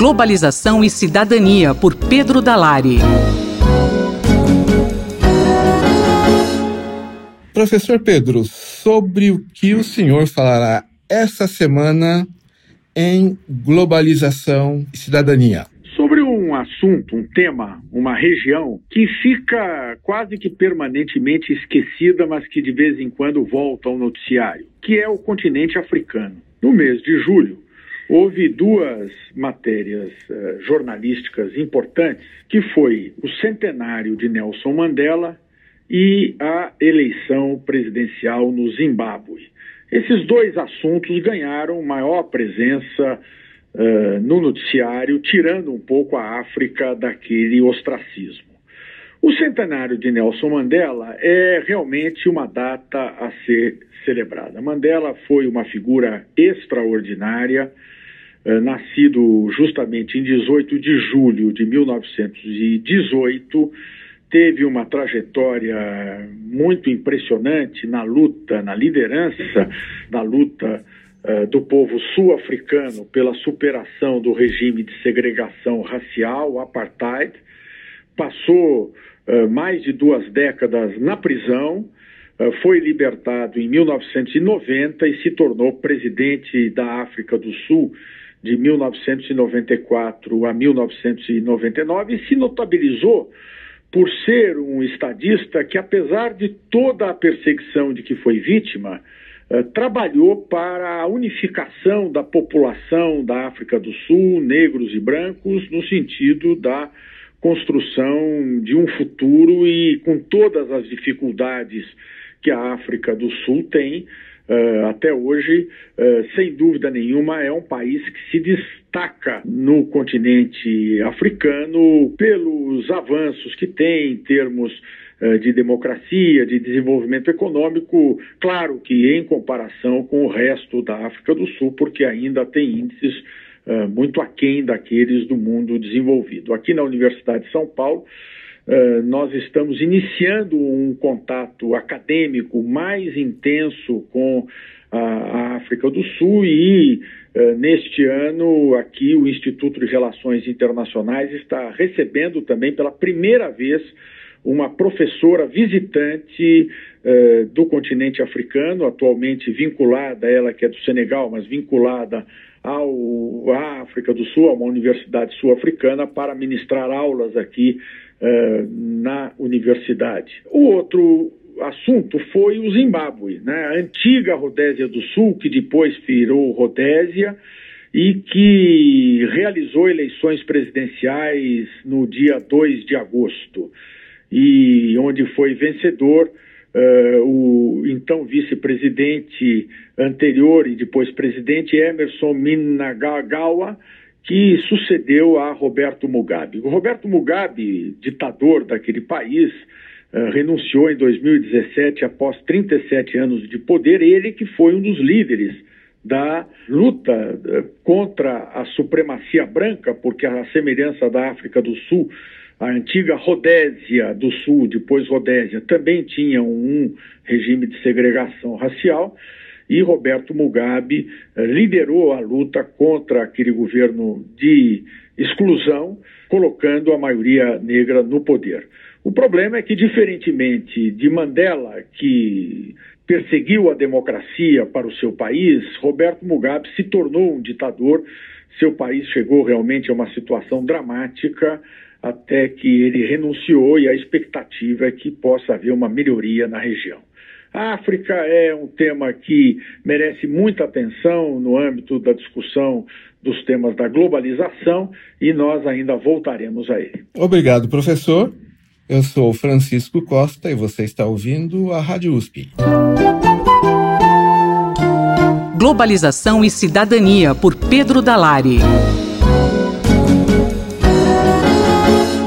Globalização e Cidadania, por Pedro Dalari. Professor Pedro, sobre o que o senhor falará essa semana em Globalização e Cidadania? Sobre um assunto, um tema, uma região que fica quase que permanentemente esquecida, mas que de vez em quando volta ao noticiário, que é o continente africano. No mês de julho, houve duas matérias jornalísticas importantes, que foi o centenário de Nelson Mandela e a eleição presidencial no Zimbábue. Esses dois assuntos ganharam maior presença no noticiário, tirando um pouco a África daquele ostracismo. O centenário de Nelson Mandela é realmente uma data a ser celebrada. Mandela foi uma figura extraordinária, nascido justamente em 18 de julho de 1918, teve uma trajetória muito impressionante na luta, na liderança da luta do povo sul-africano pela superação do regime de segregação racial, o apartheid. Passou mais de 2 décadas na prisão, foi libertado em 1990 e se tornou presidente da África do Sul de 1994 a 1999 e se notabilizou por ser um estadista que, apesar de toda a perseguição de que foi vítima, trabalhou para a unificação da população da África do Sul, negros e brancos, no sentido da construção de um futuro e com todas as dificuldades que a África do Sul tem, até hoje, sem dúvida nenhuma, é um país que se destaca no continente africano pelos avanços que tem em termos de democracia, de desenvolvimento econômico, claro que em comparação com o resto da África do Sul, porque ainda tem índices muito aquém daqueles do mundo desenvolvido. Aqui na Universidade de São Paulo, nós estamos iniciando um contato acadêmico mais intenso com a África do Sul e, neste ano, aqui o Instituto de Relações Internacionais está recebendo também pela primeira vez uma professora visitante do continente africano, atualmente vinculada, ela que é do Senegal, mas vinculada à África do Sul, a uma universidade sul-africana, para ministrar aulas aqui na universidade. O outro assunto foi o Zimbábue, né? A antiga Rodésia do Sul, que depois virou Rodésia e que realizou eleições presidenciais no dia 2 de agosto, e onde foi vencedor o então vice-presidente anterior e depois presidente Emmerson Mnangagwa, que sucedeu a Roberto Mugabe. O Roberto Mugabe, ditador daquele país, renunciou em 2017 após 37 anos de poder, ele que foi um dos líderes da luta contra a supremacia branca, porque a semelhança da África do Sul, a antiga Rodésia do Sul, depois Rodésia, também tinha um regime de segregação racial, e Roberto Mugabe liderou a luta contra aquele governo de exclusão, colocando a maioria negra no poder. O problema é que, diferentemente de Mandela, que perseguiu a democracia para o seu país, Roberto Mugabe se tornou um ditador. Seu país chegou realmente a uma situação dramática até que ele renunciou, e a expectativa é que possa haver uma melhoria na região. A África é um tema que merece muita atenção no âmbito da discussão dos temas da globalização e nós ainda voltaremos a ele. Obrigado, professor. Eu sou Francisco Costa e você está ouvindo a Rádio USP. Globalização e Cidadania, por Pedro Dalari.